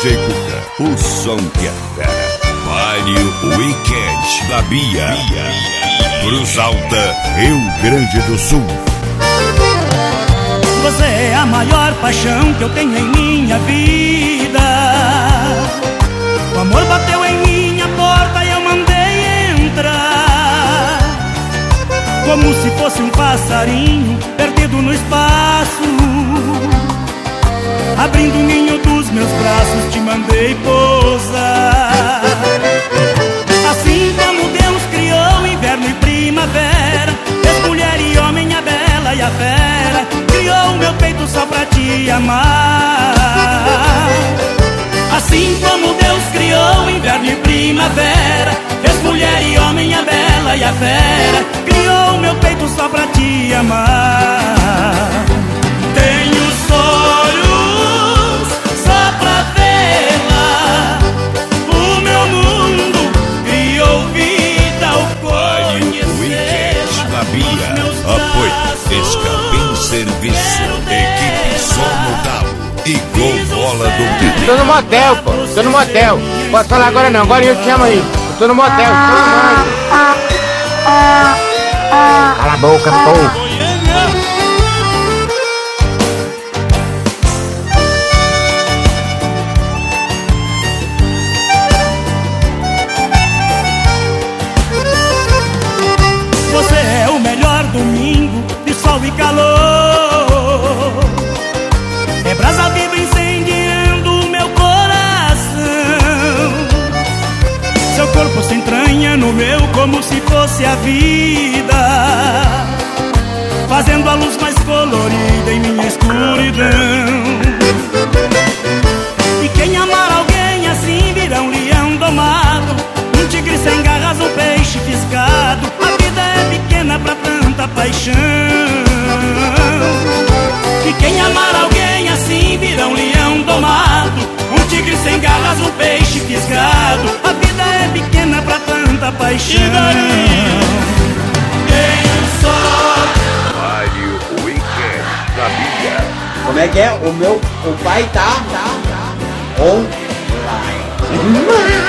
DJ Cuca, o som que é fera. Baile Weekend da Bia. Cruz Alta, Rio Grande do Sul. Você é a maior paixão que eu tenho em minha vida. O amor bateu em minha porta e eu mandei entrar, como se fosse um passarinho perdido no espaço. Abrindo o ninho dos meus braços, te mandei pousar. Assim como Deus criou inverno e primavera, fez mulher e homem, a bela e a fera, criou o meu peito só pra te amar. Assim como Deus criou inverno e primavera, fez mulher e homem, a bela e a fera, criou o meu peito só pra te amar. Tenho sonhos só pra vê-la, o meu mundo criou vida ao conhecer da Bia. Apoio Escapim Serviço, equipe Som Notado e Gol Bola do Tite. Tô no motel, pô. Tô no motel. Posso falar agora não, agora eu te chamo aí. Eu tô no motel. Cala a boca, pô. Você é o melhor domingo de sol e calor. É brasa viva incendiando o meu coração. Seu corpo se entranha no meu como se fosse a vida, fazendo a luz mais colorida em minha escuridão. E quem amar alguém assim virá um leão domado, um tigre sem garras, um peixe fisgado. A vida é pequena pra tanta paixão. E quem amar alguém assim virá um leão domado, um tigre sem garras, um peixe fisgado. A vida é pequena pra tanta paixão. Tenho só Baile Weekend da Bia. Como é que é? O pai tá online.